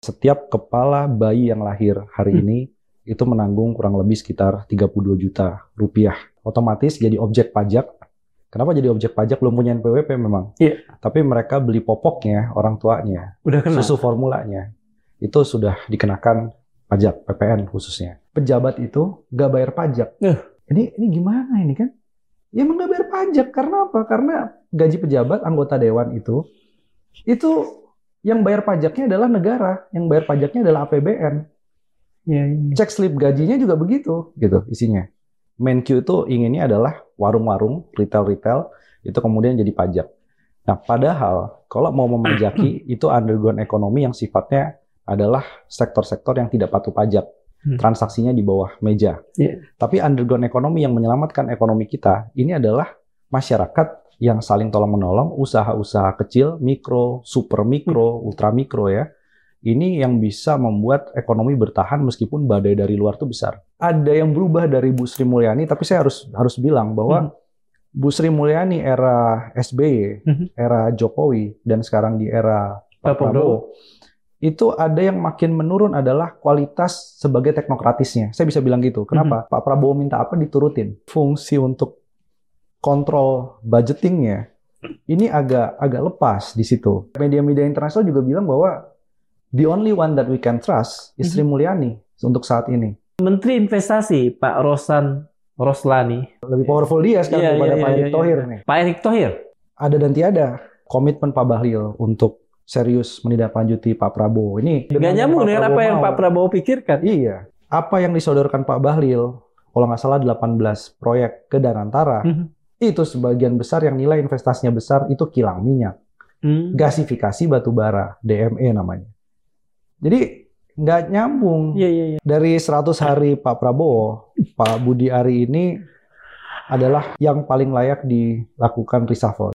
setiap kepala bayi yang lahir hari ini itu menanggung kurang lebih sekitar 32 juta rupiah. Otomatis jadi objek pajak. Kenapa jadi objek pajak? Belum punya NPWP memang. Iya. Tapi mereka beli popoknya, orang tuanya, Udah kena. susu formulanya, itu sudah dikenakan pajak, PPN khususnya. Pejabat itu nggak bayar pajak. Ini gimana ini kan? Ya emang nggak bayar pajak. Karena apa? Karena gaji pejabat, anggota dewan itu yang bayar pajaknya adalah negara, yang bayar pajaknya adalah APBN. Ya. Cek slip gajinya juga begitu, gitu isinya. Menq itu inginnya adalah warung-warung, retail-retail, itu kemudian jadi pajak. Nah, padahal kalau mau memajaki itu underground ekonomi yang sifatnya adalah sektor-sektor yang tidak patuh pajak. Transaksinya di bawah meja. Tapi underground ekonomi yang menyelamatkan ekonomi kita, ini adalah masyarakat yang saling tolong-menolong, usaha-usaha kecil, mikro, super mikro, ultra mikro ya. Ini yang bisa membuat ekonomi bertahan meskipun badai dari luar itu besar. Ada yang berubah dari Bu Sri Mulyani, tapi saya harus bilang bahwa Bu Sri Mulyani era SBY, era Jokowi, dan sekarang di era Pak Prabowo, itu ada yang makin menurun adalah kualitas sebagai teknokratisnya. Saya bisa bilang gitu. Kenapa? Pak Prabowo minta apa diturutin. Fungsi untuk kontrol budgetingnya ini agak lepas di situ. Media-media internasional juga bilang bahwa the only one that we can trust is Sri Mulyani untuk saat ini. Menteri Investasi Pak Roslani lebih powerful dia sekarang daripada Pak Erick Thohir nih. Pak Erick Thohir ada dan tiada komitmen Pak Bahlil untuk serius menindaklanjuti Pak Prabowo. Ini nggak nyambung dengan apa yang Pak Prabowo pikirkan. Iya. Apa yang disodorkan Pak Bahlil, kalau nggak salah 18 proyek ke Danantara, itu sebagian besar yang nilai investasinya besar itu kilang minyak, gasifikasi batu bara, DME namanya. Jadi nggak nyambung. Dari 100 hari Pak Prabowo, Pak Budi Ari ini adalah yang paling layak dilakukan reshuffle.